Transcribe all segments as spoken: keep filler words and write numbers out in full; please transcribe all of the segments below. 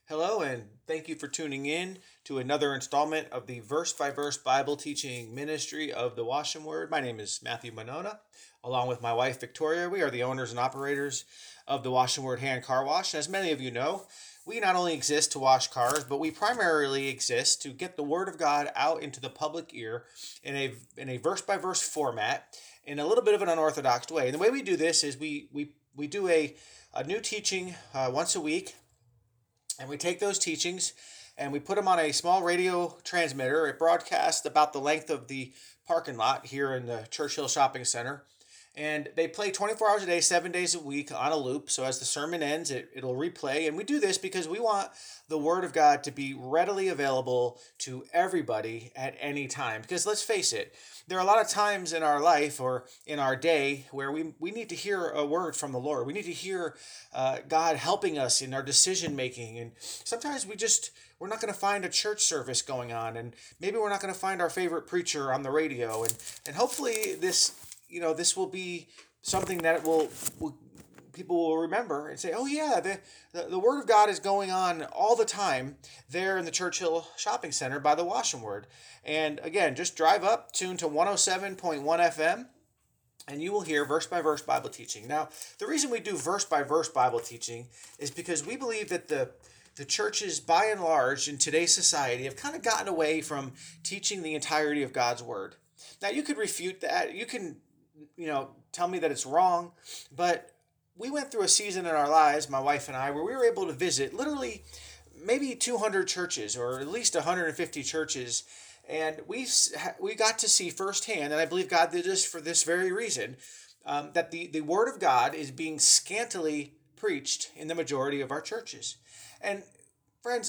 Hello, and thank you for tuning in to another installment of the Verse by Verse Bible Teaching Ministry of the Washington Word. My name is Matthew Monona, along with my wife Victoria. We are the owners and operators of the Washington Word Hand Car Wash. As many of you know, we not only exist to wash cars, but we primarily exist to get the Word of God out into the public ear in a in a verse by verse format, in a little bit of an unorthodox way. And the way we do this is we we we do a a new teaching uh, once a week, and we take those teachings and we put them on a small radio transmitter. It broadcasts about the length of the parking lot here in the Churchill Shopping Center. And they play twenty-four hours a day, seven days a week on a loop. So as the sermon ends, it, it'll replay. And we do this because we want the Word of God to be readily available to everybody at any time. Because let's face it, there are a lot of times in our life or in our day where we, we need to hear a word from the Lord. We need to hear uh, God helping us in our decision making. And sometimes we just, we're not going to find a church service going on. And maybe we're not going to find our favorite preacher on the radio. And, and hopefully this, you know, this will be something that will, will people will remember and say, oh yeah, the, the, the Word of God is going on all the time there in the Churchill Shopping Center by the Washington Word. And again, just drive up, tune to one oh seven point one F M, and you will hear verse by verse Bible teaching. Now, the reason we do verse by verse Bible teaching is because we believe that the the churches, by and large, in today's society, have kind of gotten away from teaching the entirety of God's Word. Now, you could refute that. You can, you know, tell me that it's wrong, but we went through a season in our lives, my wife and I, where we were able to visit literally maybe two hundred churches or at least one hundred fifty churches. And we we got to see firsthand, and I believe God did this for this very reason, um, that the, the Word of God is being scantily preached in the majority of our churches. And friends,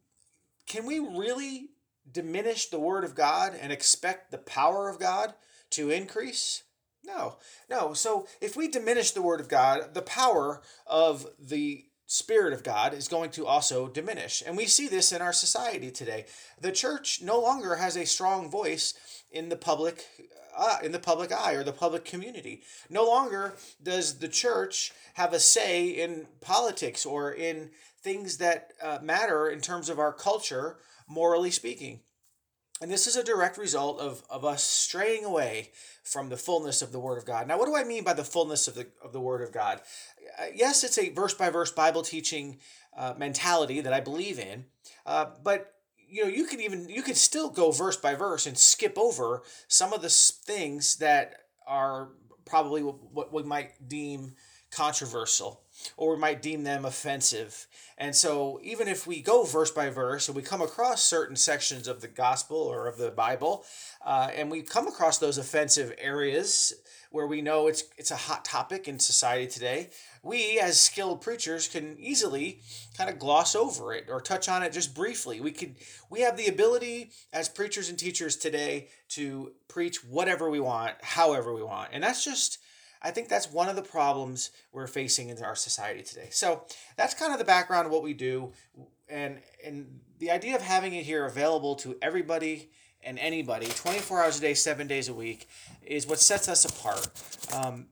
can we really diminish the Word of God and expect the power of God to increase? No, no. So if we diminish the Word of God, the power of the Spirit of God is going to also diminish. And we see this in our society today. The church no longer has a strong voice in the public uh, in the public eye or the public community. No longer does the church have a say in politics or in things that uh, matter in terms of our culture, morally speaking. And this is a direct result of, of us straying away from the fullness of the Word of God. Now, what do I mean by the fullness of the, of the Word of God? Uh, yes, it's a verse by verse Bible teaching uh, mentality that I believe in, uh, but you know, you could even you could still go verse by verse and skip over some of the things that are probably what we might deem controversial, or we might deem them offensive. And so, even if we go verse by verse and we come across certain sections of the gospel or of the Bible, uh, and we come across those offensive areas where we know it's it's a hot topic in society today, we as skilled preachers can easily kind of gloss over it or touch on it just briefly. We could we have the ability as preachers and teachers today to preach whatever we want, however we want, and that's just I think that's one of the problems we're facing in our society today. So that's kind of the background of what we do, and and the idea of having it here available to everybody and anybody, twenty-four hours a day, seven days a week, is what sets us apart. Um,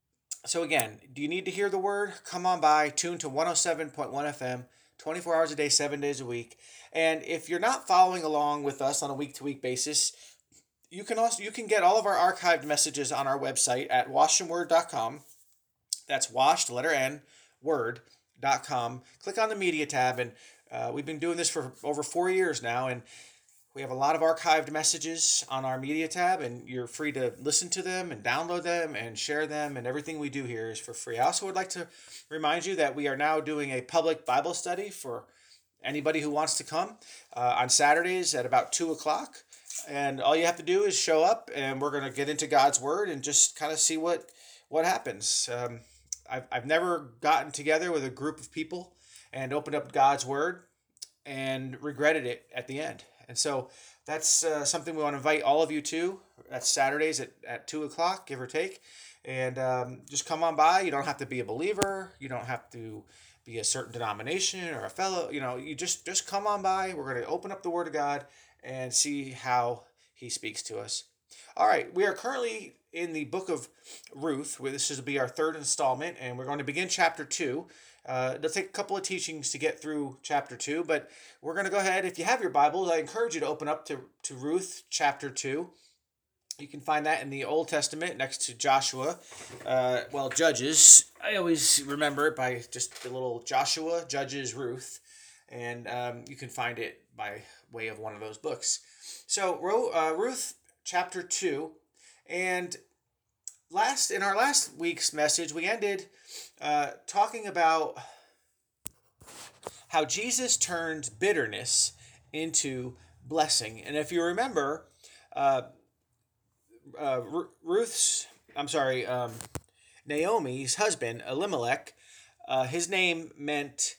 so again, do you need to hear the word? Come on by, tune to one oh seven point one F M, twenty-four hours a day, seven days a week. And if you're not following along with us on a week to week basis, you can also you can get all of our archived messages on our website at washington word dot com. That's washed, letter N, word dot com. Click on the media tab, and uh, we've been doing this for over four years now, and we have a lot of archived messages on our media tab, and you're free to listen to them and download them and share them, and everything we do here is for free. I also would like to remind you that we are now doing a public Bible study for anybody who wants to come uh, on Saturdays at about two o'clock. And all you have to do is show up, and we're going to get into God's Word and just kind of see what what happens. Um, I've, I've never gotten together with a group of people and opened up God's Word and regretted it at the end. And so that's uh, something we want to invite all of you to. That's Saturdays at, at two o'clock, give or take. And um, just come on by. You don't have to be a believer. You don't have to be a certain denomination or a fellow. You know, you just, just come on by. We're going to open up the Word of God and see how He speaks to us. All right, we are currently in the book of Ruth. Where this will be our third installment, and we're going to begin chapter two. Uh, it'll take a couple of teachings to get through chapter two, but we're going to go ahead. If you have your Bibles, I encourage you to open up to, to Ruth chapter two. You can find that in the Old Testament next to Joshua. Uh, well, Judges. I always remember it by just the little Joshua, Judges, Ruth. And um, you can find it by way of one of those books. So, uh, Ruth chapter two. And last in our last week's message, we ended uh, talking about how Jesus turned bitterness into blessing. And if you remember, uh, uh, Ruth's, I'm sorry, um, Naomi's husband, Elimelech, uh, his name meant,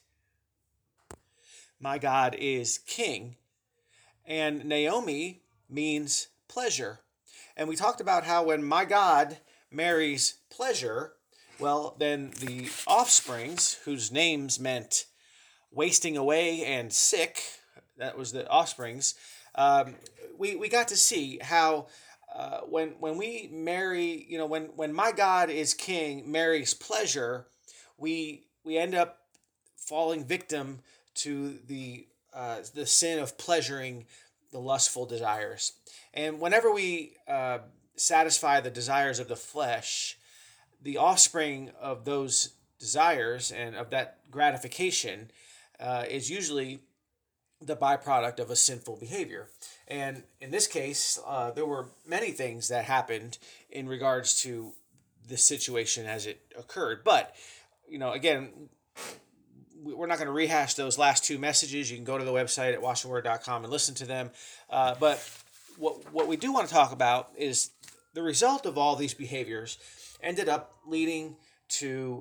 my God is king. And Naomi means pleasure. And we talked about how when my God marries pleasure, well, then the offsprings, whose names meant wasting away and sick, that was the offsprings, um, we, we got to see how uh, when when we marry, you know, when, when my God is king marries pleasure, we we end up falling victim to the uh, the sin of pleasuring the lustful desires. And whenever we uh, satisfy the desires of the flesh, the offspring of those desires and of that gratification uh, is usually the byproduct of a sinful behavior. And in this case, uh, there were many things that happened in regards to this situation as it occurred. But, you know, again, we're not going to rehash those last two messages. You can go to the website at washington word dot com and listen to them. Uh, but what what we do want to talk about is the result of all these behaviors ended up leading to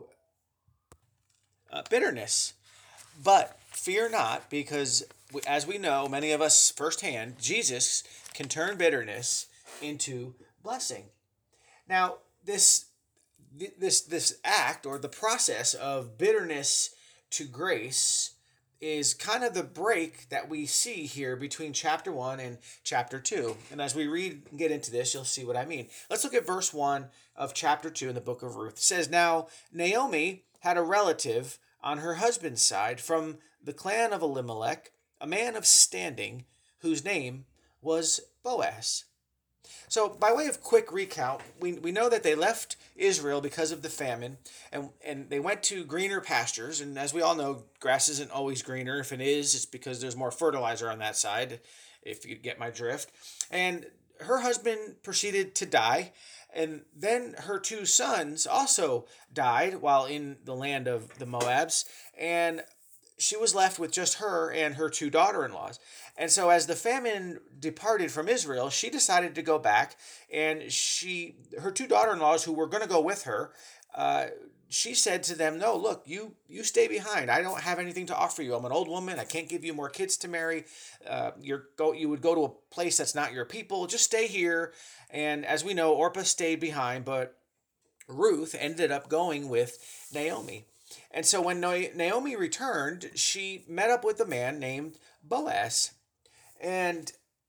uh, bitterness. But fear not, because as we know, many of us firsthand, Jesus can turn bitterness into blessing. Now, this this this act or the process of bitterness to grace is kind of the break that we see here between chapter one and chapter two. And as we read and get into this, you'll see what I mean. Let's look at verse one of chapter two in the book of Ruth. It says, "Now Naomi had a relative on her husband's side from the clan of Elimelech, a man of standing, whose name was Boaz." So by way of quick recount, we, we know that they left Israel because of the famine, and, and they went to greener pastures. And as we all know, grass isn't always greener. If it is, it's because there's more fertilizer on that side, if you get my drift. And her husband proceeded to die, and then her two sons also died while in the land of the Moabs, and she was left with just her and her two daughter-in-laws. And so as the famine departed from Israel, she decided to go back, and she, her two daughter-in-laws who were going to go with her, uh, she said to them, "No, look, you you stay behind. I don't have anything to offer you. I'm an old woman. I can't give you more kids to marry. Uh, you're go you would go to a place that's not your people. Just stay here." And as we know, Orpah stayed behind, but Ruth ended up going with Naomi. And so when Naomi returned, she met up with a man named Boaz. And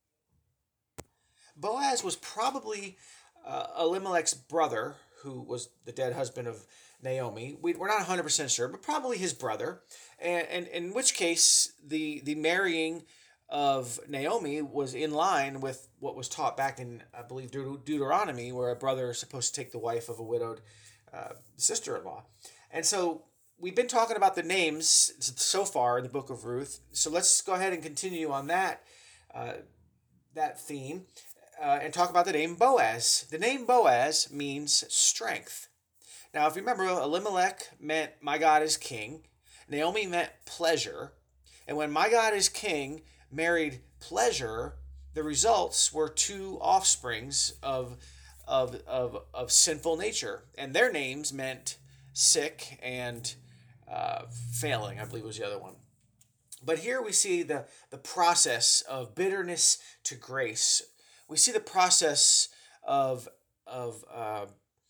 Boaz was probably uh, Elimelech's brother, who was the dead husband of Naomi. We, we're not one hundred percent sure, but probably his brother. And, and in which case, the, the marrying of Naomi was in line with what was taught back in, I believe, Deut- Deuteronomy, where a brother is supposed to take the wife of a widowed uh, sister-in-law. And so we've been talking about the names so far in the book of Ruth. So let's go ahead and continue on that uh, that theme uh, and talk about the name Boaz. The name Boaz means strength. Now, if you remember, Elimelech meant my God is king. Naomi meant pleasure. And when my God is king married pleasure, the results were two offsprings of, of, of, of sinful nature. And their names meant sick and uh, failing, I believe was the other one. But here we see the, the process of bitterness to grace. We see the process of, of uh,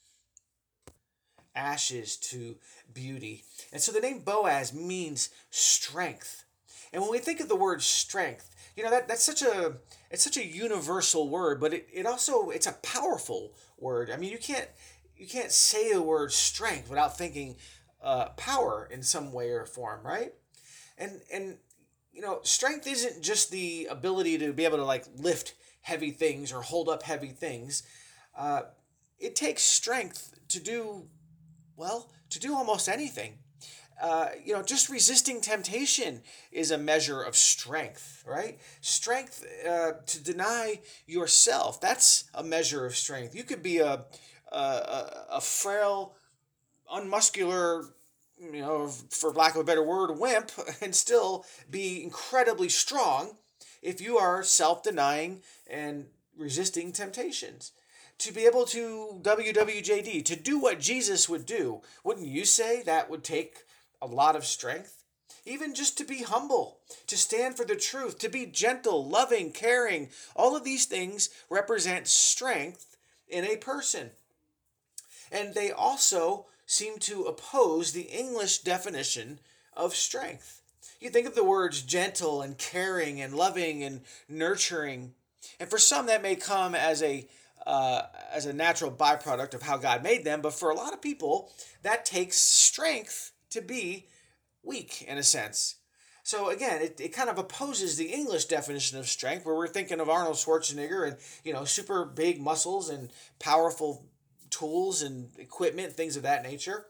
ashes to beauty. And so the name Boaz means strength. And when we think of the word strength, You know, that that's such a it's such a universal word, but it, it also it's a powerful word. I mean, you can't you can't say the word strength without thinking uh, power in some way or form, right? And and you know, strength isn't just the ability to be able to like lift heavy things or hold up heavy things. Uh, it takes strength to do well to do almost anything. Uh, you know, just resisting temptation is a measure of strength, right? Strength uh, to deny yourself, that's a measure of strength. You could be a, a, a, a frail, unmuscular, you know, for lack of a better word, wimp, and still be incredibly strong if you are self denying and resisting temptations. To be able to W W J D, to do what Jesus would do, wouldn't you say that would take a lot of strength? Even just to be humble, to stand for the truth, to be gentle, loving, caring, all of these things represent strength in a person. And they also seem to oppose the English definition of strength. You think of the words gentle and caring and loving and nurturing, and for some that may come as a uh, as a natural byproduct of how God made them, but for a lot of people that takes strength to be weak in a sense. So again, it, it kind of opposes the English definition of strength, where we're thinking of Arnold Schwarzenegger and you know super big muscles and powerful tools and equipment, things of that nature.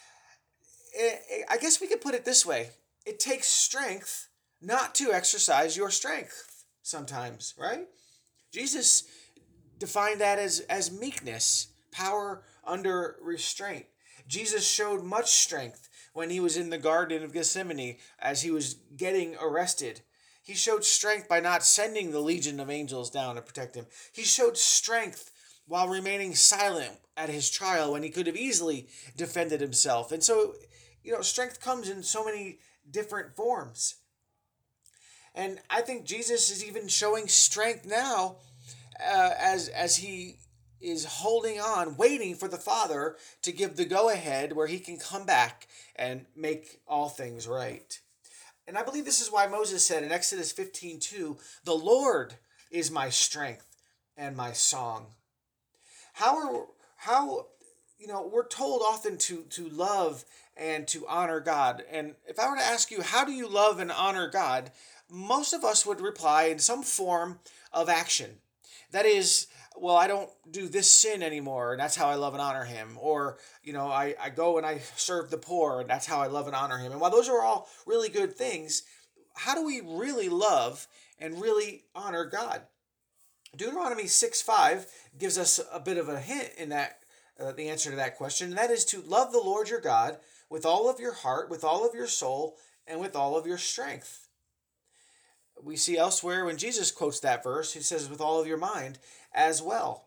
I guess we could put it this way: it takes strength not to exercise your strength sometimes, right? Jesus defined that as, as meekness, power under restraint. Jesus showed much strength when he was in the Garden of Gethsemane as he was getting arrested. He showed strength by not sending the legion of angels down to protect him. He showed strength while remaining silent at his trial when he could have easily defended himself. And so, you know, strength comes in so many different forms. And I think Jesus is even showing strength now uh, as as he is holding on, waiting for the Father to give the go-ahead where he can come back and make all things right. And I believe this is why Moses said in Exodus fifteen two, "The Lord is my strength and my song." How are how you know we're told often to to love and to honor God. And if I were to ask you, how do you love and honor God? Most of us would reply in some form of action. That is, well, I don't do this sin anymore, and that's how I love and honor him. Or, you know, I, I go and I serve the poor, and that's how I love and honor him. And while those are all really good things, how do we really love and really honor God? Deuteronomy six five gives us a bit of a hint in that, uh, the answer to that question, and that is to love the Lord your God with all of your heart, with all of your soul, and with all of your strength. We see elsewhere when Jesus quotes that verse, he says, with all of your mind as well.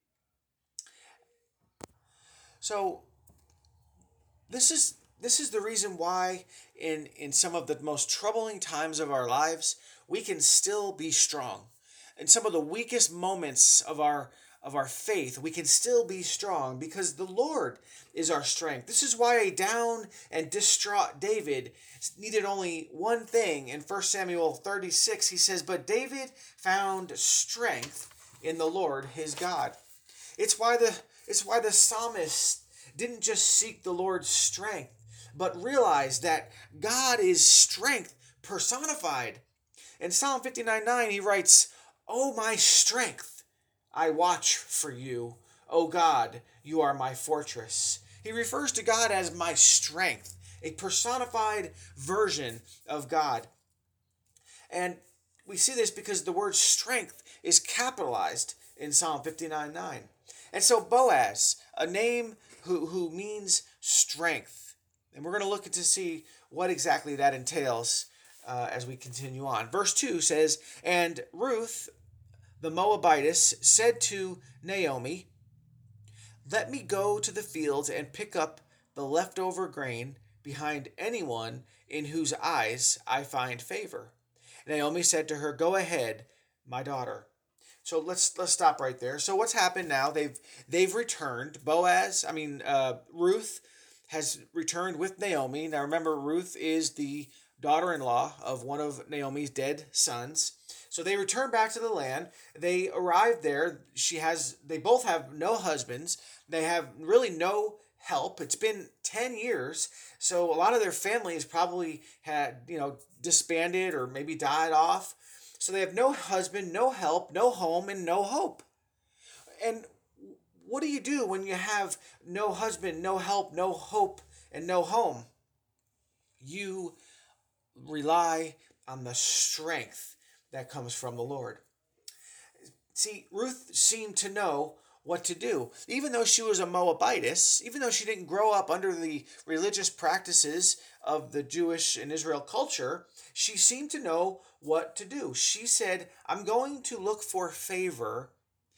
So this is this is the reason why in, in some of the most troubling times of our lives, we can still be strong. In some of the weakest moments of our of our faith, we can still be strong because the Lord is our strength. This is why a down and distraught David needed only one thing. In First Samuel thirty-six, he says, "But David found strength in the Lord his God." It's why the it's why the psalmist didn't just seek the Lord's strength, but realized that God is strength personified. In Psalm fifty-nine nine, he writes, "O my strength, I watch for you. O God, you are my fortress." He refers to God as my strength, a personified version of God. And we see this because the word strength is capitalized in Psalm fifty-nine nine. And so Boaz, a name who, who means strength. And we're going to look to see what exactly that entails uh, as we continue on. Verse two says, "And Ruth, the Moabitess, said to Naomi, 'Let me go to the fields and pick up the leftover grain behind anyone in whose eyes I find favor.' Naomi said to her, 'Go ahead, my daughter.'" So let's let's stop right there. So what's happened now? They've they've returned. Boaz, I mean uh, Ruth, has returned with Naomi. Now remember, Ruth is the daughter-in-law of one of Naomi's dead sons. So they return back to the land. They arrive there. She has, they both have no husbands. They have really no help. It's been ten years. So a lot of their families probably had, you know, disbanded or maybe died off. So they have no husband, no help, no home, and no hope. And what do you do when you have no husband, no help, no hope, and no home? You rely on the strength that comes from the Lord. See, Ruth seemed to know what to do. Even though she was a Moabitess, even though she didn't grow up under the religious practices of the Jewish and Israel culture, she seemed to know what to do. She said, I'm going to look for favor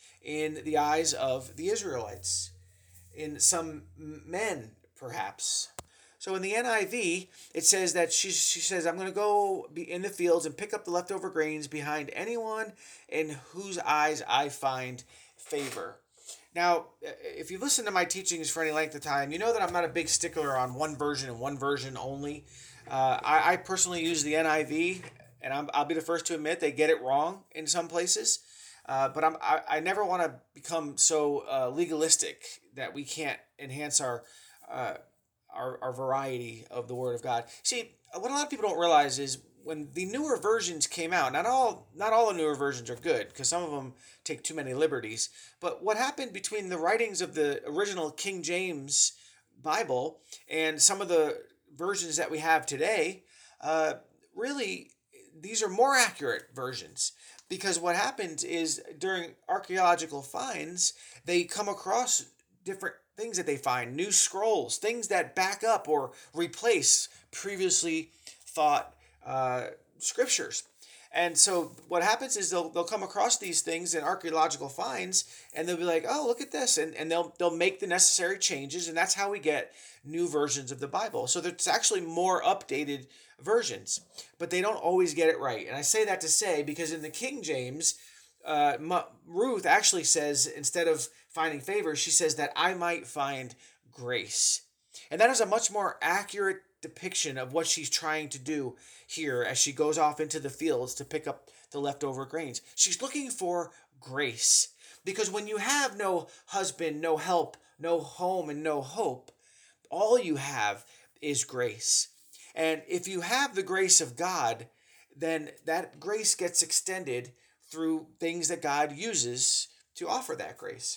in the eyes of the Israelites, in some men, perhaps. So in the N I V, it says that she, she says, I'm going to go be in the fields and pick up the leftover grains behind anyone in whose eyes I find favor. Now, if you listen to my teachings for any length of time, you know that I'm not a big stickler on one version and one version only. Uh, I, I personally use the N I V, and I'm, I'll be the first to admit they get it wrong in some places. Uh, but I'm, I, I never want to become so uh, legalistic that we can't enhance our, uh, our our variety of the Word of God. See, what a lot of people don't realize is when the newer versions came out, not all not all the newer versions are good because some of them take too many liberties. But what happened between the writings of the original King James Bible and some of the versions that we have today, uh, really, these are more accurate versions. Because what happens is during archaeological finds, they come across different things that they find, new scrolls, things that back up or replace previously thought uh, scriptures. And so what happens is they'll they'll come across these things in archaeological finds, and they'll be like, oh, look at this, and, and they'll they'll make the necessary changes, and that's how we get new versions of the Bible. So there's actually more updated versions, but they don't always get it right. And I say that to say because in the King James, uh, Ruth actually says, instead of finding favor, she says that I might find grace. And that is a much more accurate depiction of what she's trying to do here as she goes off into the fields to pick up the leftover grains. She's looking for grace. Because when you have no husband, no help, no home, and no hope, all you have is grace. And if you have the grace of God, then that grace gets extended through things that God uses to offer that grace.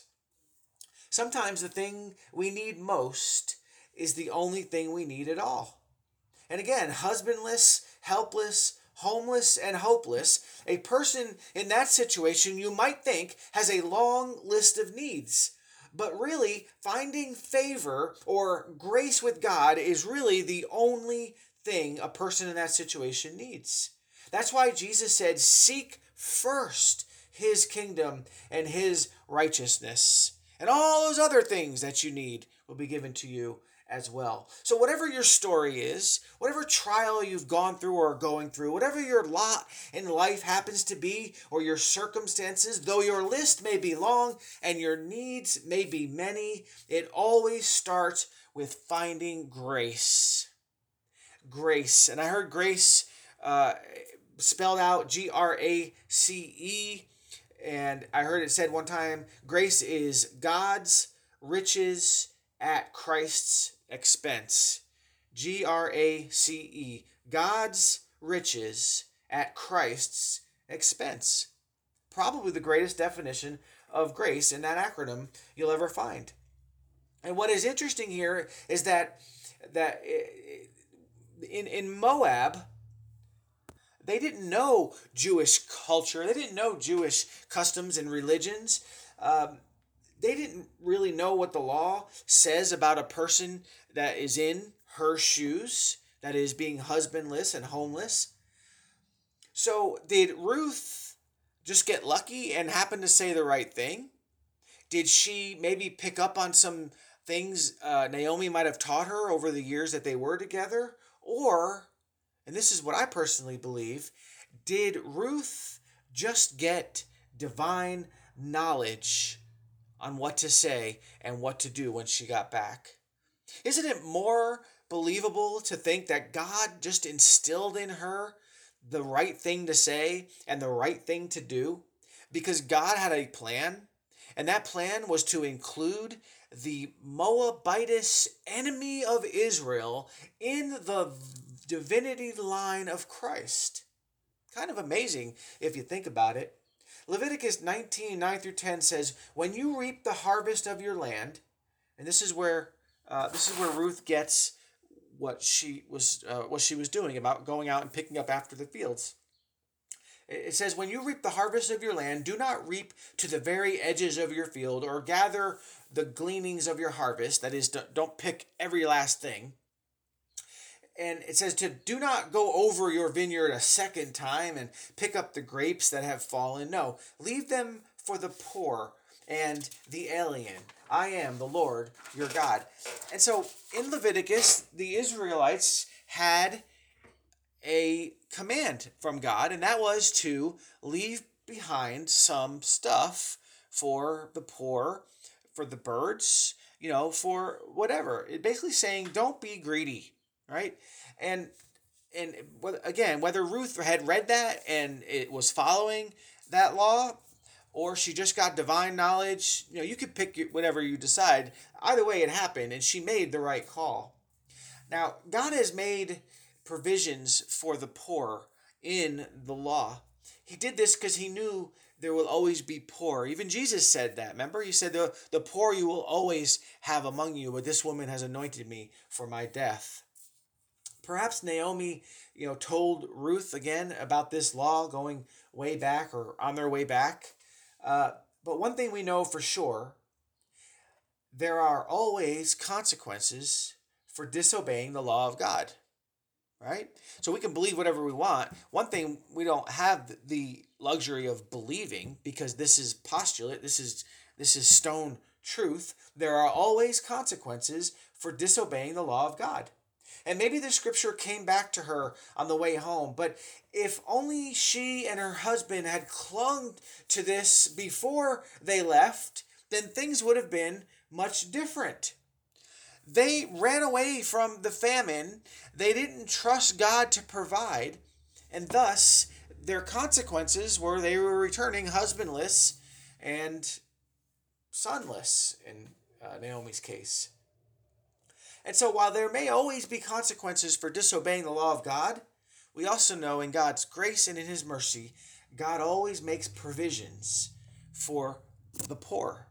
Sometimes the thing we need most is the only thing we need at all. And again, husbandless, helpless, homeless, and hopeless, a person in that situation you might think has a long list of needs. But really, finding favor or grace with God is really the only thing a person in that situation needs. That's why Jesus said, seek first his kingdom and his righteousness. And all those other things that you need will be given to you as well. So whatever your story is, whatever trial you've gone through or are going through, whatever your lot in life happens to be or your circumstances, though your list may be long and your needs may be many, it always starts with finding grace. Grace. And I heard grace uh, spelled out G R A C E. And I heard it said one time, grace is God's riches at Christ's expense. G R A C E. God's riches at Christ's expense. Probably the greatest definition of grace in that acronym you'll ever find. And what is interesting here is that that in, in Moab, they didn't know Jewish culture. They didn't know Jewish customs and religions. Um, they didn't really know what the law says about a person that is in her shoes, that is being husbandless and homeless. So did Ruth just get lucky and happen to say the right thing? Did she maybe pick up on some things uh, Naomi might have taught her over the years that they were together? Or, and this is what I personally believe, did Ruth just get divine knowledge on what to say and what to do when she got back? Isn't it more believable to think that God just instilled in her the right thing to say and the right thing to do? Because God had a plan, and that plan was to include the Moabitess enemy of Israel in the divinity line of Christ. Kind of amazing if you think about it. Leviticus nineteen, nine through ten says, when you reap the harvest of your land, and this is where uh, this is where Ruth gets what she was uh, what she was doing about going out and picking up after the fields. It says, when you reap the harvest of your land, do not reap to the very edges of your field or gather the gleanings of your harvest. That is, don't pick every last thing. And it says to do not go over your vineyard a second time and pick up the grapes that have fallen. No, leave them for the poor and the alien. I am the Lord your God. And so in Leviticus, the Israelites had a command from God, and that was to leave behind some stuff for the poor, for the birds, you know, for whatever. It basically saying, don't be greedy, right? And and again, whether Ruth had read that and it was following that law, or she just got divine knowledge, you know, you could pick whatever you decide. Either way, it happened, and she made the right call. Now, God has made provisions for the poor in the law. He did this because he knew there will always be poor. Even Jesus said that. Remember? He said, the, the poor you will always have among you, but this woman has anointed me for my death. Perhaps Naomi, you know, told Ruth again about this law going way back or on their way back. Uh, but one thing we know for sure, there are always consequences for disobeying the law of God. Right? So we can believe whatever we want. One thing, we don't have the luxury of believing because this is postulate, this is this is stone truth. There are always consequences for disobeying the law of God. And maybe the scripture came back to her on the way home, but if only she and her husband had clung to this before they left, then things would have been much different. They ran away from the famine. They didn't trust God to provide. And thus, their consequences were they were returning husbandless and sonless in uh, Naomi's case. And so while there may always be consequences for disobeying the law of God, we also know in God's grace and in his mercy, God always makes provisions for the poor.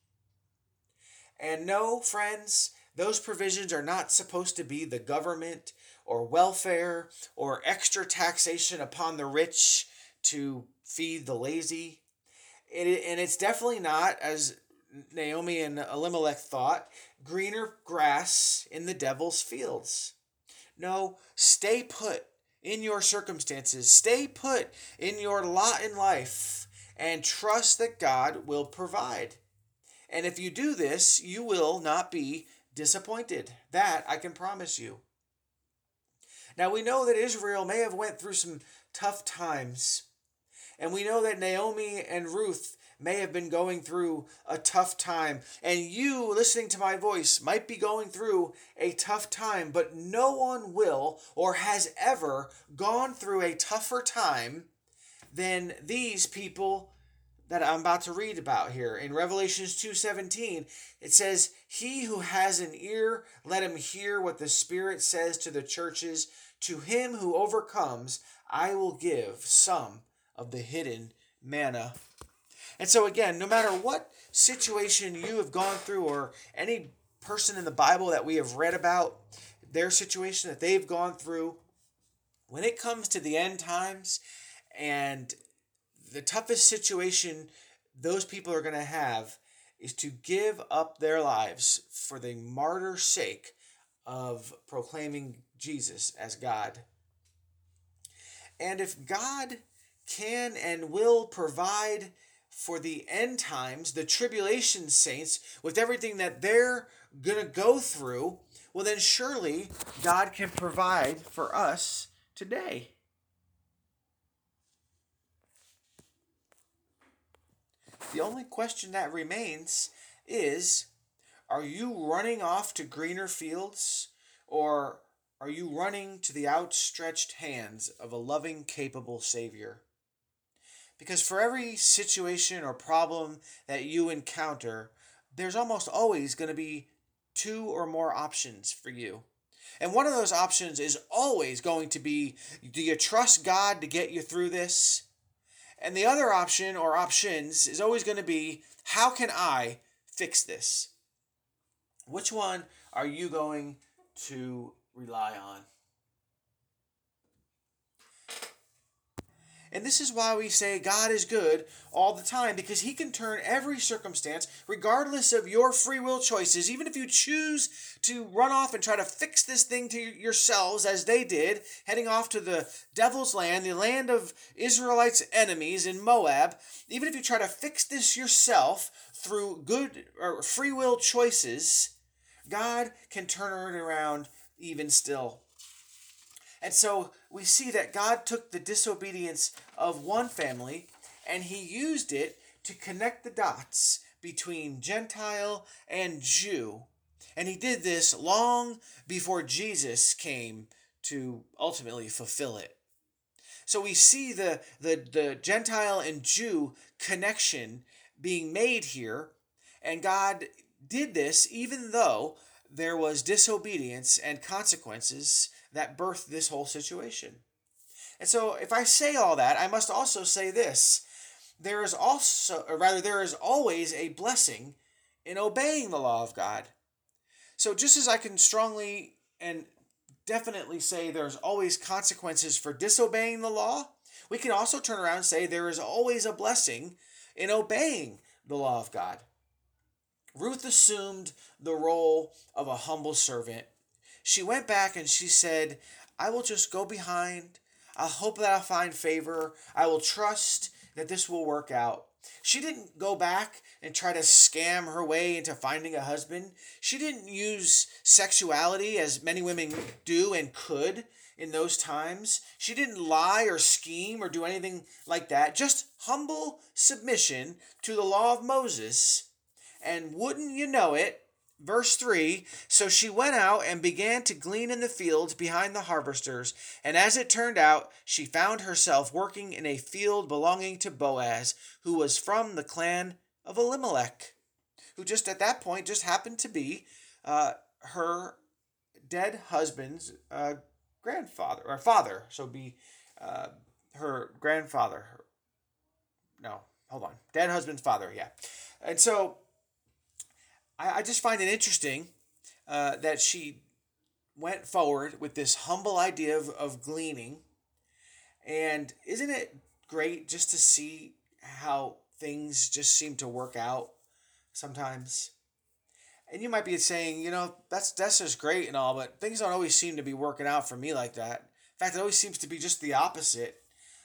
And no, friends, those provisions are not supposed to be the government or welfare or extra taxation upon the rich to feed the lazy. It, and it's definitely not, as Naomi and Elimelech thought, greener grass in the devil's fields. No, stay put in your circumstances. Stay put in your lot in life and trust that God will provide. And if you do this, you will not be disappointed. That I can promise you. Now we know that Israel may have went through some tough times. And we know that Naomi and Ruth may have been going through a tough time. And you, listening to my voice, might be going through a tough time. But no one will or has ever gone through a tougher time than these people that I'm about to read about here. In Revelations two seventeen, it says, "He who has an ear, let him hear what the Spirit says to the churches. To him who overcomes, I will give some of the hidden manna." And so again, no matter what situation you have gone through, or any person in the Bible that we have read about, their situation that they've gone through, when it comes to the end times and the toughest situation those people are going to have is to give up their lives for the martyr sake of proclaiming Jesus as God. And if God can and will provide for the end times, the tribulation saints, with everything that they're going to go through, well then surely God can provide for us today. The only question that remains is, are you running off to greener fields, Or are you running to the outstretched hands of a loving, capable Savior? Because for every situation or problem that you encounter, there's almost always going to be two or more options for you. And one of those options is always going to be, do you trust God to get you through this? And the other option or options is always going to be, how can I fix this? Which one are you going to rely on? And this is why we say God is good all the time, because he can turn every circumstance, regardless of your free will choices. Even if you choose to run off and try to fix this thing to yourselves, as they did, heading off to the devil's land, the land of Israelites' enemies in Moab, even if you try to fix this yourself through good or free will choices, God can turn it around even still. And so we see that God took the disobedience of one family and he used it to connect the dots between Gentile and Jew. And he did this long before Jesus came to ultimately fulfill it. So we see the, the, the Gentile and Jew connection being made here. And God did this even though there was disobedience and consequences that birthed this whole situation. And so if I say all that, I must also say this. There is also, or rather, there is always a blessing in obeying the law of God. So just as I can strongly and definitely say there's always consequences for disobeying the law, we can also turn around and say there is always a blessing in obeying the law of God. Ruth assumed the role of a humble servant. She went back and she said, I will just go behind. I hope that I'll find favor. I will trust that this will work out. She didn't go back and try to scam her way into finding a husband. She didn't use sexuality as many women do and could in those times. She didn't lie or scheme or do anything like that. Just humble submission to the law of Moses. And wouldn't you know it, verse three, so she went out and began to glean in the fields behind the harvesters. And as it turned out, she found herself working in a field belonging to Boaz, who was from the clan of Elimelech, who just at that point just happened to be uh, her dead husband's uh, grandfather, or father. So be uh, her grandfather. No, hold on. Dead husband's father, yeah. And so I, I just find it interesting uh, that she went forward with this humble idea of, of gleaning. And isn't it great just to see how things just seem to work out sometimes? And you might be saying, you know, that's that's just great and all, but things don't always seem to be working out for me like that. In fact, it always seems to be just the opposite.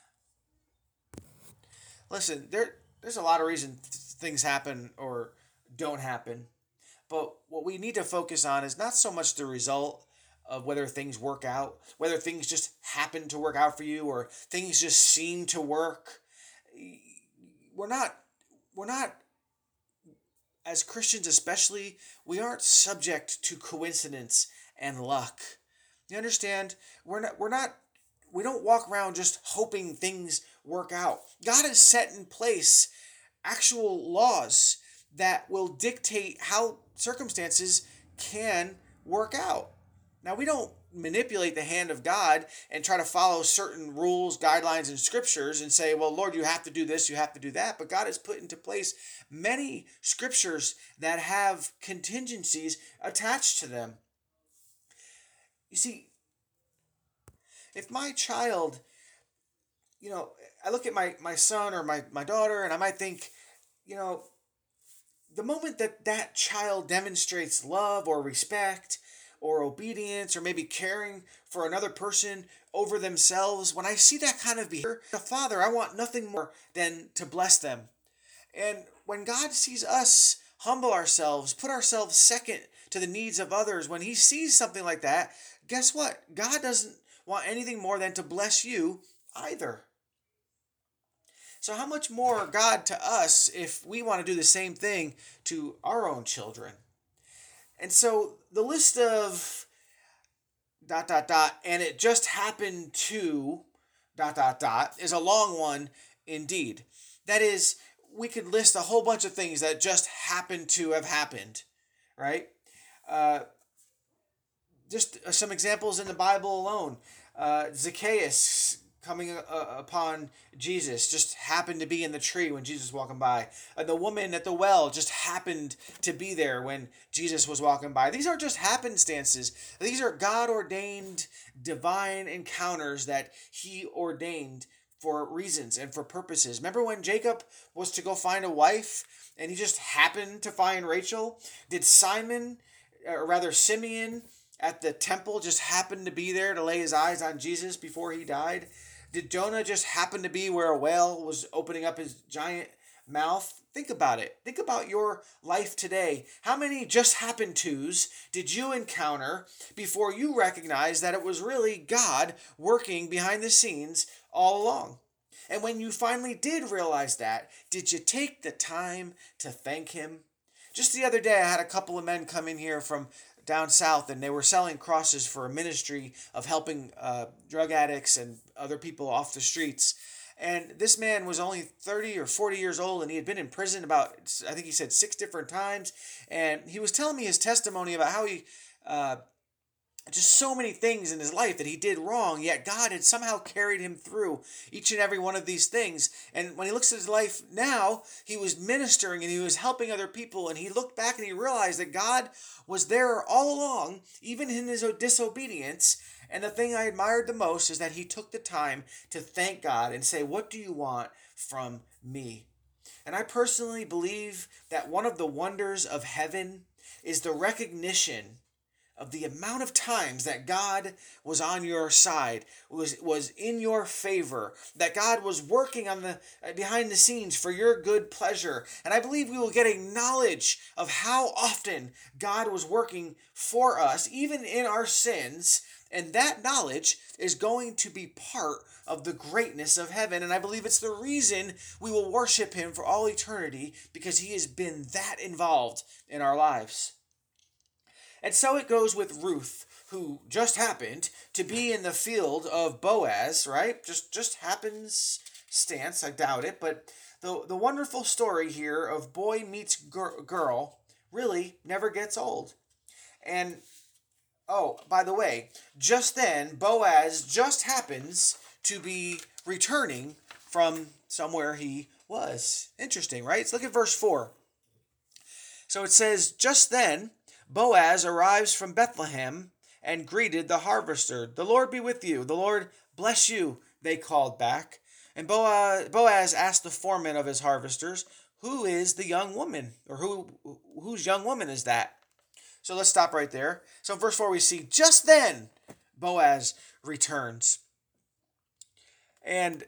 Listen, there there's a lot of reasons things happen or don't happen. But what we need to focus on is not so much the result of whether things work out, whether things just happen to work out for you or things just seem to work. We're not, we're not, as Christians especially, we aren't subject to coincidence and luck. You understand? We're not, we're not, we don't walk around just hoping things work out. God has set in place actual laws that will dictate how circumstances can work out. Now, we don't manipulate the hand of God and try to follow certain rules, guidelines, and scriptures and say, well, Lord, you have to do this, you have to do that. But God has put into place many scriptures that have contingencies attached to them. You see, if my child, you know, I look at my, my son or my, my daughter and I might think, you know, the moment that that child demonstrates love or respect or obedience or maybe caring for another person over themselves, when I see that kind of behavior, the father, I want nothing more than to bless them. And when God sees us humble ourselves, put ourselves second to the needs of others, when he sees something like that, guess what? God doesn't want anything more than to bless you either. So how much more God to us if we want to do the same thing to our own children? And so the list of dot, dot, dot, and it just happened to, dot, dot, dot, is a long one indeed. That is, we could list a whole bunch of things that just happened to have happened, right? Uh, just some examples in the Bible alone. Uh, Zacchaeus coming uh, upon Jesus just happened to be in the tree when Jesus was walking by. Uh, the woman at the well just happened to be there when Jesus was walking by. These aren't just happenstances. These are God-ordained divine encounters that he ordained for reasons and for purposes. Remember when Jacob was to go find a wife and he just happened to find Rachel? Did Simon, or rather Simeon, at the temple just happened to be there to lay his eyes on Jesus before he died? Did Jonah just happen to be where a whale was opening up his giant mouth? Think about it. Think about your life today. How many just happened to's did you encounter before you recognized that it was really God working behind the scenes all along? And when you finally did realize that, did you take the time to thank him? Just the other day, I had a couple of men come in here from down south, and they were selling crosses for a ministry of helping uh, drug addicts and other people off the streets. And this man was only thirty or forty years old, and he had been in prison about, I think he said, six different times. And he was telling me his testimony about how he, uh, just so many things in his life that he did wrong, yet God had somehow carried him through each and every one of these things. And when he looks at his life now, he was ministering and he was helping other people, and he looked back and he realized that God was there all along, even in his disobedience. And the thing I admired the most is that he took the time to thank God and say, "What do you want from me?" And I personally believe that one of the wonders of heaven is the recognition of the amount of times that God was on your side, was was in your favor, that God was working on the behind the scenes for your good pleasure. And I believe we will get a knowledge of how often God was working for us, even in our sins. And that knowledge is going to be part of the greatness of heaven. And I believe it's the reason we will worship him for all eternity, because he has been that involved in our lives. And so it goes with Ruth, who just happened to be in the field of Boaz, right? Just just happens stance, I doubt it. But the, the wonderful story here of boy meets gir- girl really never gets old. And, oh, by the way, just then, Boaz just happens to be returning from somewhere he was. Interesting, right? Let's look at verse four. So it says, "Just then Boaz arrives from Bethlehem and greeted the harvester. 'The Lord be with you. The Lord bless you,' they called back. And Boaz, Boaz asked the foreman of his harvesters, 'Who is the young woman?' Or who whose young woman is that?" So let's stop right there. So in verse four we see, just then Boaz returns. And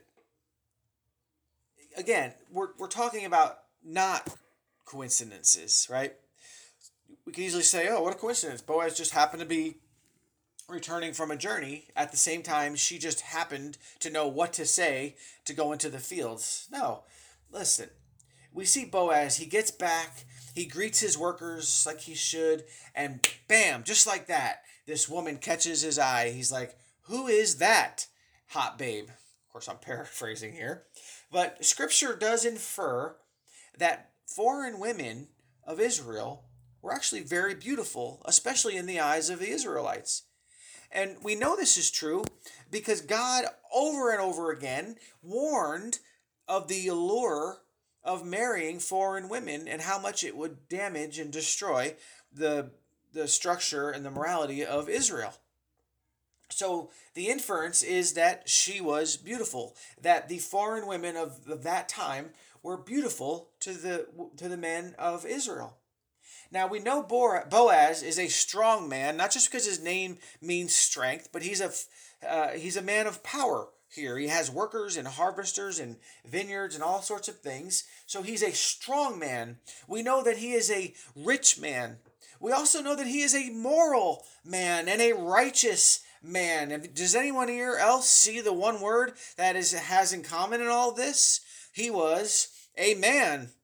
again, we're, we're talking about not coincidences, right? We could easily say, oh, what a coincidence. Boaz just happened to be returning from a journey at the same time she just happened to know what to say to go into the fields. No, listen. We see Boaz, he gets back, he greets his workers like he should, and bam, just like that, this woman catches his eye. He's like, "Who is that hot babe?" Of course, I'm paraphrasing here. But scripture does infer that foreign women of Israel were actually very beautiful, especially in the eyes of the Israelites. And we know this is true because God over and over again warned of the allure of marrying foreign women and how much it would damage and destroy the, the structure and the morality of Israel. So the inference is that she was beautiful, that the foreign women of, of that time were beautiful to the to the men of Israel. Now, we know Boaz is a strong man, not just because his name means strength, but he's a, uh, he's a man of power here. He has workers and harvesters and vineyards and all sorts of things. So he's a strong man. We know that he is a rich man. We also know that he is a moral man and a righteous man. And does anyone here else see the one word that is has in common in all this? He was a man.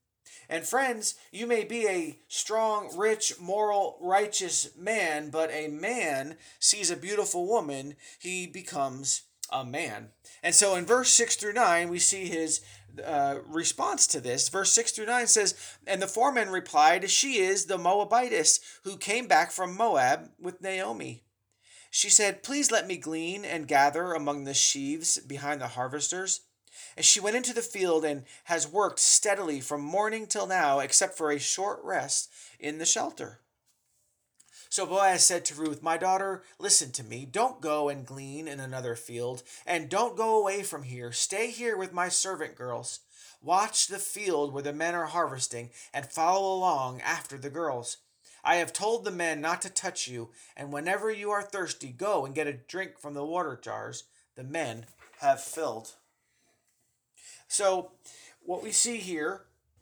And friends, you may be a strong, rich, moral, righteous man, but a man sees a beautiful woman, he becomes a man. And so in verse six through nine, we see his uh, response to this. Verse six through nine says, "And the foreman replied, She is the Moabitess who came back from Moab with Naomi. She said, Please let me glean and gather among the sheaves behind the harvesters. And she went into the field and has worked steadily from morning till now, except for a short rest in the shelter." So Boaz said to Ruth, "My daughter, listen to me. Don't go and glean in another field, and don't go away from here. Stay here with my servant girls. Watch the field where the men are harvesting, and follow along after the girls. I have told the men not to touch you, and whenever you are thirsty, go and get a drink from the water jars the men have filled." So what we see here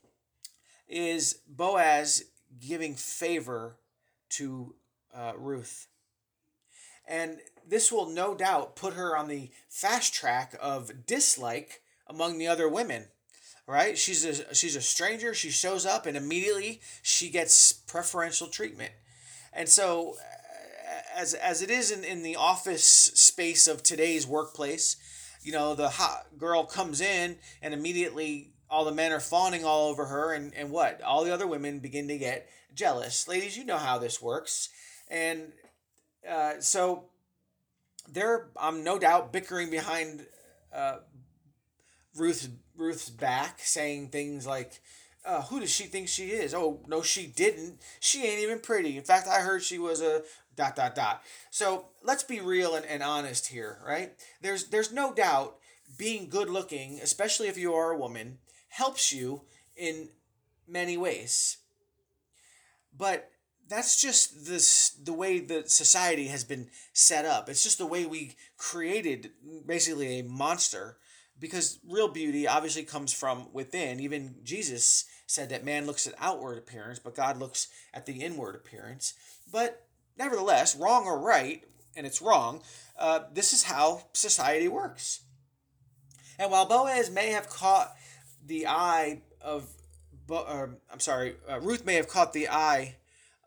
is Boaz giving favor to uh, Ruth. And this will no doubt put her on the fast track of dislike among the other women. Right? She's a she's a stranger. She shows up and immediately she gets preferential treatment. And so as as it is in, in the office space of today's workplace, you know, the hot girl comes in and immediately all the men are fawning all over her, and, and what? All the other women begin to get jealous. Ladies, you know how this works. And uh, so they're, I'm no doubt, bickering behind uh, Ruth's, Ruth's back, saying things like, uh, who does she think she is? Oh, no, she didn't. She ain't even pretty. In fact, I heard she was a dot, dot, dot. So let's be real and, and honest here, right? There's, there's no doubt being good looking, especially if you are a woman, helps you in many ways. But that's just this the way that society has been set up. It's just the way we created basically a monster, because real beauty obviously comes from within. Even Jesus said that man looks at outward appearance, but God looks at the inward appearance. But nevertheless, wrong or right, and it's wrong, uh, this is how society works. And while Boaz may have caught the eye of, Bo- uh, I'm sorry, uh, Ruth may have caught the eye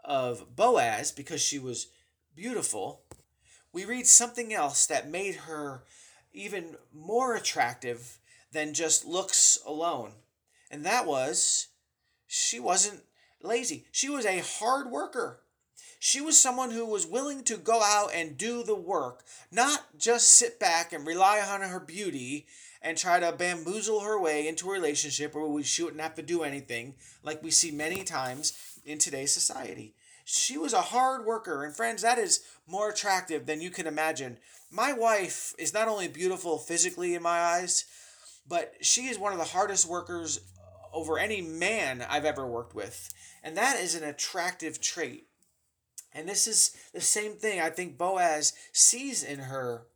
of Boaz because she was beautiful, we read something else that made her even more attractive than just looks alone. And that was, she wasn't lazy. She was a hard worker. She was someone who was willing to go out and do the work, not just sit back and rely on her beauty and try to bamboozle her way into a relationship where she wouldn't have to do anything, like we see many times in today's society. She was a hard worker, and friends, that is more attractive than you can imagine. My wife is not only beautiful physically in my eyes, but she is one of the hardest workers over any man I've ever worked with. And that is an attractive trait. And this is the same thing I think Boaz sees in her.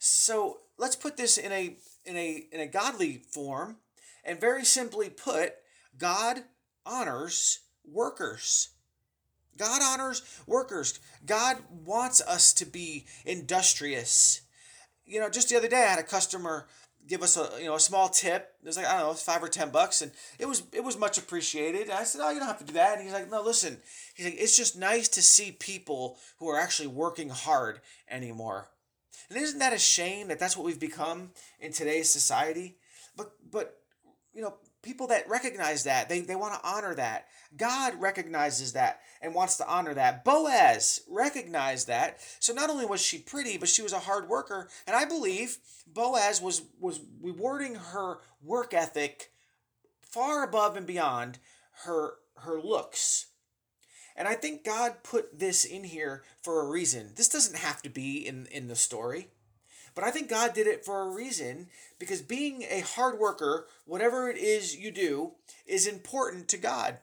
So let's put this in a in a in a godly form, and very simply put, God honors workers. God honors workers. God wants us to be industrious. You know, just the other day I had a customer give us a you know a small tip. It was like, I don't know, five or ten bucks, and it was it was much appreciated. And I said, "Oh, you don't have to do that." And he's like, "No, listen." He's like, "It's just nice to see people who are actually working hard anymore." And isn't that a shame that that's what we've become in today's society? But but you know, people that recognize that, they, they want to honor that. God recognizes that and wants to honor that. Boaz recognized that. So not only was she pretty, but she was a hard worker. And I believe Boaz was, was rewarding her work ethic far above and beyond her, her looks. And I think God put this in here for a reason. This doesn't have to be in, in the story. But I think God did it for a reason, because being a hard worker, whatever it is you do, is important to God.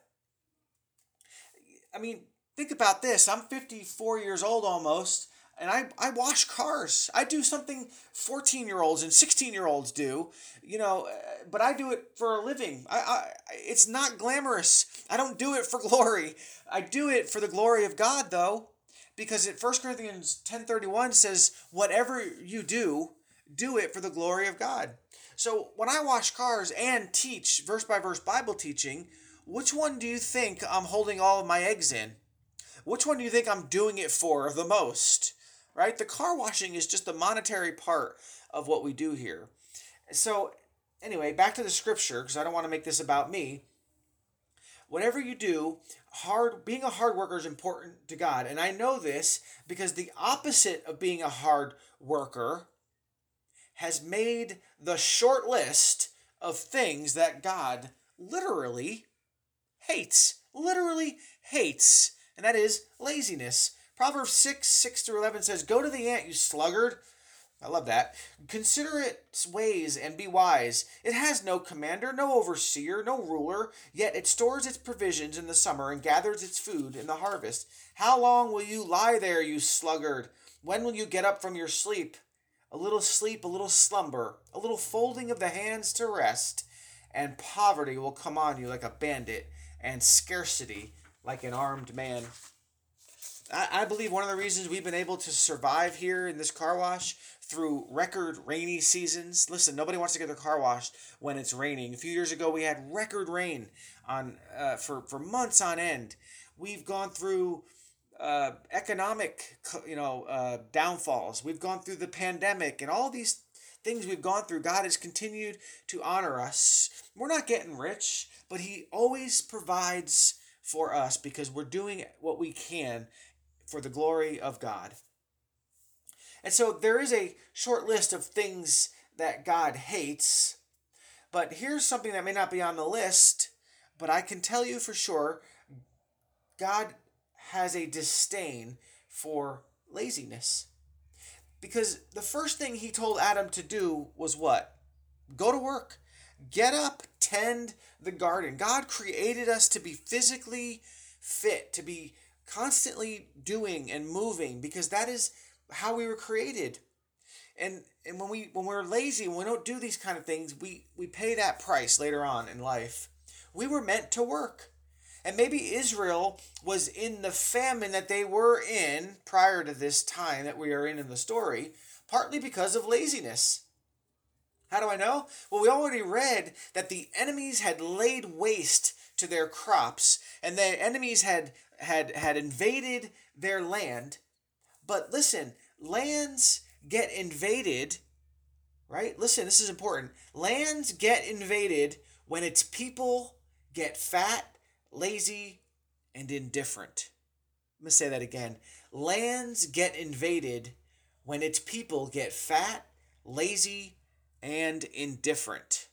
I mean, think about this. I'm fifty-four years old almost, and I, I wash cars. I do something fourteen-year-olds and sixteen-year-olds do, you know, but I do it for a living. I, I It's not glamorous. I don't do it for glory. I do it for the glory of God, though. Because it First Corinthians ten thirty-one says, whatever you do, do it for the glory of God. So when I wash cars and teach verse by verse Bible teaching, which one do you think I'm holding all of my eggs in? Which one do you think I'm doing it for the most? Right? The car washing is just the monetary part of what we do here. So, anyway, back to the scripture, because I don't want to make this about me. Whatever you do, hard being a hard worker is important to God. And I know this because the opposite of being a hard worker has made the short list of things that God literally hates. Literally hates. And that is laziness. Proverbs six, six through eleven says, "Go to the ant, you sluggard." I love that. "Consider its ways and be wise. It has no commander, no overseer, no ruler, yet it stores its provisions in the summer and gathers its food in the harvest. How long will you lie there, you sluggard? When will you get up from your sleep? A little sleep, a little slumber, a little folding of the hands to rest, and poverty will come on you like a bandit, and scarcity like an armed man." I, I believe one of the reasons we've been able to survive here in this car wash through record rainy seasons. Listen, nobody wants to get their car washed when it's raining. A few years ago, we had record rain on uh, for for months on end. We've gone through uh, economic, you know, uh, downfalls. We've gone through the pandemic and all these things we've gone through. God has continued to honor us. We're not getting rich, but He always provides for us because we're doing what we can for the glory of God. And so there is a short list of things that God hates, but here's something that may not be on the list, but I can tell you for sure, God has a disdain for laziness. Because the first thing He told Adam to do was what? Go to work. Get up, tend the garden. God created us to be physically fit, to be constantly doing and moving, because that is how we were created. And and when we when we're lazy, when we don't do these kind of things, we we pay that price later on in life. We were meant to work. And maybe Israel was in the famine that they were in prior to this time that we are in in the story, partly because of laziness. How do I know? Well, we already read that the enemies had laid waste to their crops, and the enemies had had had invaded their land. But listen, lands get invaded, right? Listen, this is important. Lands get invaded when its people get fat, lazy, and indifferent. I'm going to say that again. Lands get invaded when its people get fat, lazy, and indifferent.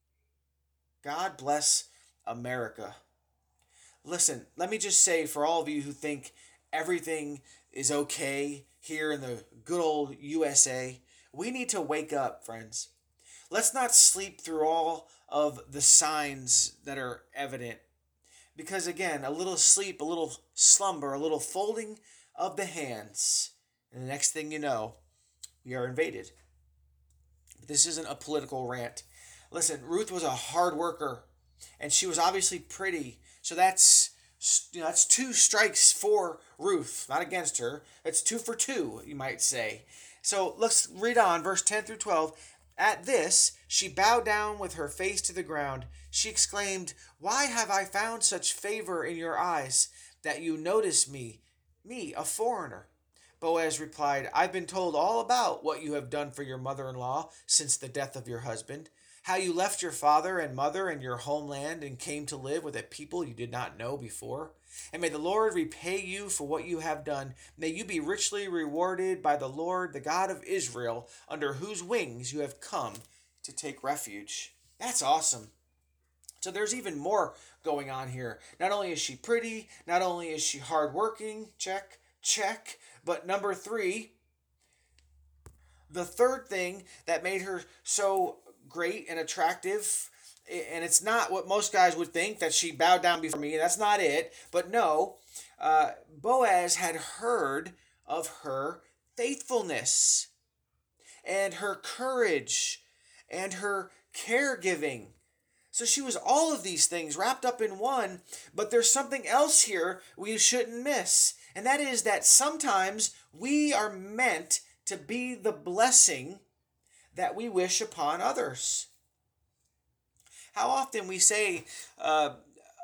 God bless America. Listen, let me just say for all of you who think everything is okay here in the good old U S A, we need to wake up, friends. Let's not sleep through all of the signs that are evident. Because again, a little sleep, a little slumber, a little folding of the hands, and the next thing you know, we are invaded. This isn't a political rant. Listen, Ruth was a hard worker, and she was obviously pretty. So that's you know that's two strikes for Ruth, not against her. That's two for two, you might say. So let's read on, verse ten through twelve. At this, she bowed down with her face to the ground. She exclaimed, "Why have I found such favor in your eyes that you notice me, me, a foreigner?" Boaz replied, "I've been told all about what you have done for your mother-in-law since the death of your husband, how you left your father and mother and your homeland and came to live with a people you did not know before. And may the Lord repay you for what you have done. May you be richly rewarded by the Lord, the God of Israel, under whose wings you have come to take refuge." That's awesome. So there's even more going on here. Not only is she pretty, not only is she hardworking, check, check, but number three, the third thing that made her so great and attractive, and it's not what most guys would think, that she bowed down before me. That's not it. But no, uh, Boaz had heard of her faithfulness and her courage and her caregiving. So she was all of these things wrapped up in one, but there's something else here we shouldn't miss. And that is that sometimes we are meant to be the blessing that we wish upon others. How often we say, uh,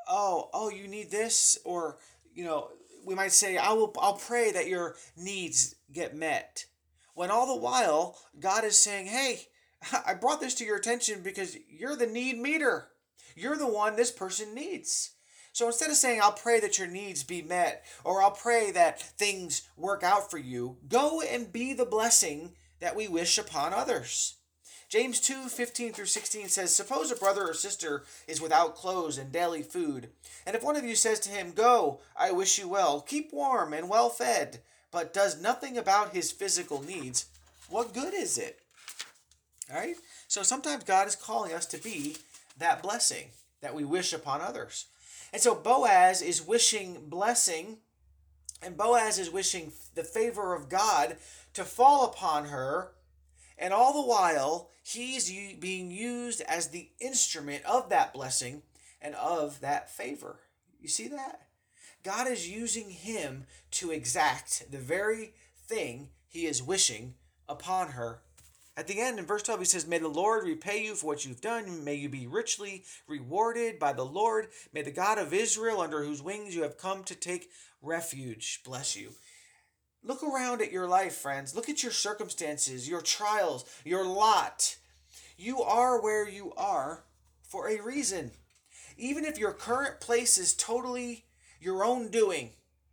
oh, oh, you need this, or you know, we might say, I will, I'll pray that your needs get met. When all the while, God is saying, hey, I brought this to your attention because you're the need meter. You're the one this person needs. So instead of saying, I'll pray that your needs be met, or I'll pray that things work out for you, go and be the blessing that we wish upon others. James two fifteen through sixteen says, suppose a brother or sister is without clothes and daily food, and if one of you says to him, go, I wish you well, keep warm and well fed, but does nothing about his physical needs, what good is it? All right? So sometimes God is calling us to be that blessing that we wish upon others. And so Boaz is wishing blessing, and Boaz is wishing the favor of God to fall upon her. And all the while, he's being used as the instrument of that blessing and of that favor. You see that? God is using him to exact the very thing he is wishing upon her. At the end, in verse twelve, he says, may the Lord repay you for what you've done. May you be richly rewarded by the Lord. May the God of Israel, under whose wings you have come to take refuge, bless you. Look around at your life, friends. Look at your circumstances, your trials, your lot. You are where you are for a reason. Even if your current place is totally your own doing,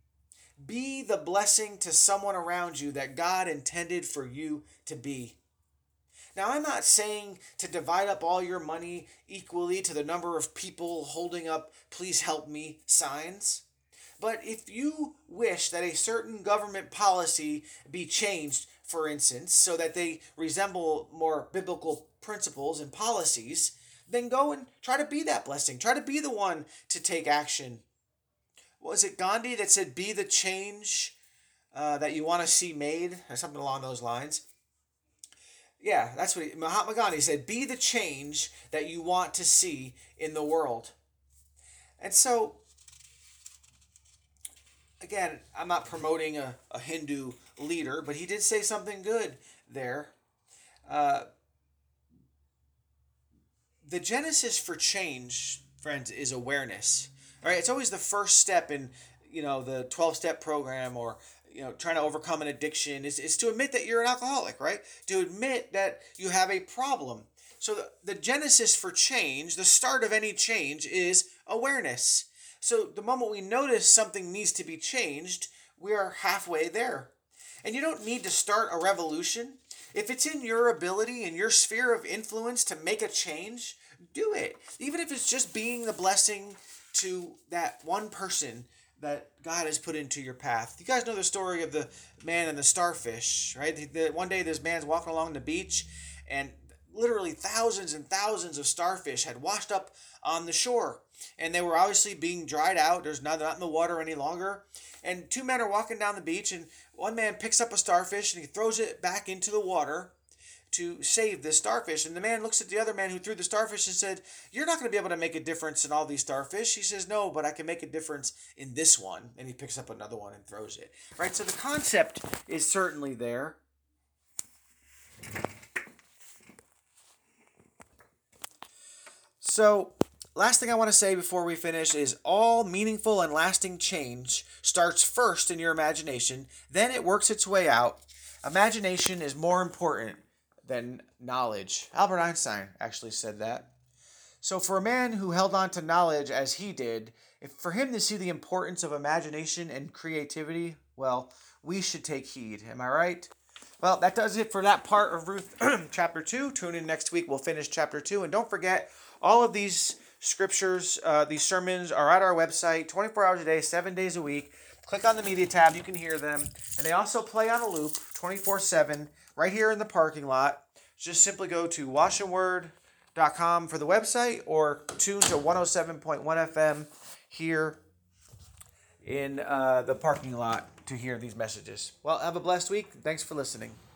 be the blessing to someone around you that God intended for you to be. Now, I'm not saying to divide up all your money equally to the number of people holding up please help me signs. But if you wish that a certain government policy be changed, for instance, so that they resemble more biblical principles and policies, then go and try to be that blessing. Try to be the one to take action. Was it Gandhi that said, be the change uh, that you want to see made? Or something along those lines. Yeah, that's what he, Mahatma Gandhi said, be the change that you want to see in the world. And so, again, I'm not promoting a, a Hindu leader, but he did say something good there. Uh, the genesis for change, friends, is awareness. All right, it's always the first step in, you know, the twelve-step program, or you know, trying to overcome an addiction is, is to admit that you're an alcoholic, right? To admit that you have a problem. So the, the genesis for change, the start of any change, is awareness. So the moment we notice something needs to be changed, we are halfway there. And you don't need to start a revolution. If it's in your ability, in your sphere of influence to make a change, do it. Even if it's just being the blessing to that one person that God has put into your path. You guys know the story of the man and the starfish, right? The, the, one day this man's walking along the beach, and literally thousands and thousands of starfish had washed up on the shore. And they were obviously being dried out. There's not, not in the water any longer. And two men are walking down the beach, and one man picks up a starfish and he throws it back into the water to save this starfish. And the man looks at the other man who threw the starfish and said, you're not going to be able to make a difference in all these starfish. He says, no, but I can make a difference in this one. And he picks up another one and throws it. Right? So the concept is certainly there. So, last thing I want to say before we finish is all meaningful and lasting change starts first in your imagination, then it works its way out. Imagination is more important than knowledge. Albert Einstein actually said that. So for a man who held on to knowledge as he did, if for him to see the importance of imagination and creativity, well, we should take heed. Am I right? Well, that does it for that part of Ruth chapter two. Tune in next week. We'll finish chapter two. And don't forget, all of these scriptures, uh, these sermons are at our website, twenty-four hours a day, seven days a week. Click on the media tab. You can hear them. And they also play on a loop twenty-four seven right here in the parking lot. Just simply go to wash and word dot com for the website, or tune to one oh seven point one F M here in uh, the parking lot to hear these messages. Well, have a blessed week. Thanks for listening.